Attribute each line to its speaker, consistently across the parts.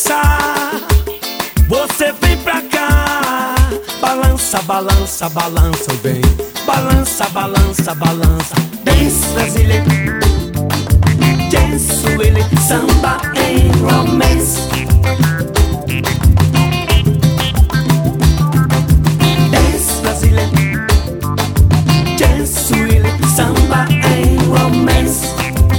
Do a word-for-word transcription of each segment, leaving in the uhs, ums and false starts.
Speaker 1: dançar, você vem pra cá. Balança, balança, balança, vem. Balança, balança, balança. Dance Brasília, dance Willie, samba em romance. Dance Brasília, dance Willie, samba em romance.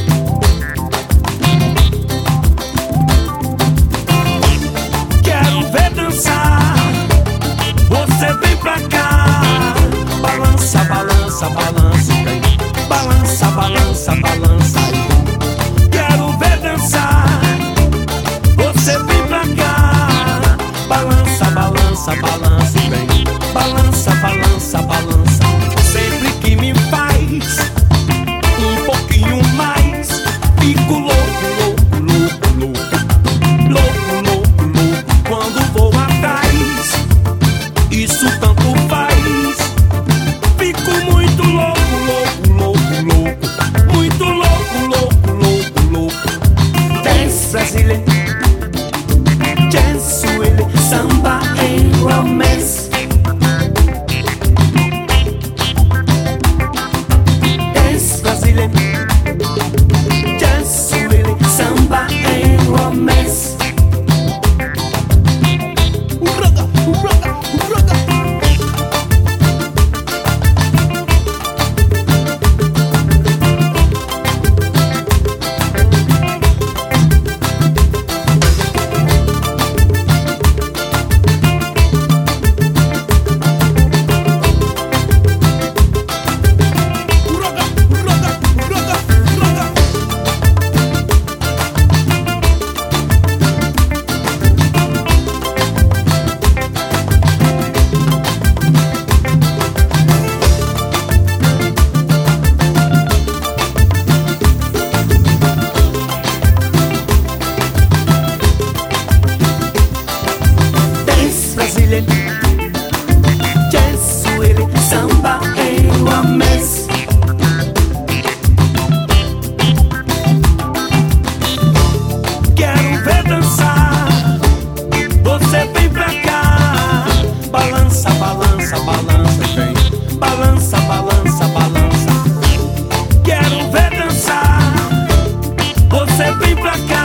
Speaker 1: Quero ver dançar, você vem pra cá. Balança, balança, balança, vem. Balança, balança, balança. Quero ver dançar, você vem pra cá. Balança, balança, balança, vem. Balança, balança, balança. Sempre que me faz um pouquinho mais, fico louco, louco, louco, louco. Louco, louco, louco, quando vou atrás, isso tanto faz. Fico muito louco, louco, louco, louco. Muito louco, louco, louco, louco. Dance Brasília, dance Willie, samba em romance. Dance Brasília, dance Willie, samba em romance. Uraga, uraga, uraga. Brasília, dance Willie, samba em romance. Quero ver dançar, você vem pra cá. Balança, balança, balança, vem. Balança, balança, balança. Quero ver dançar, você vem pra cá.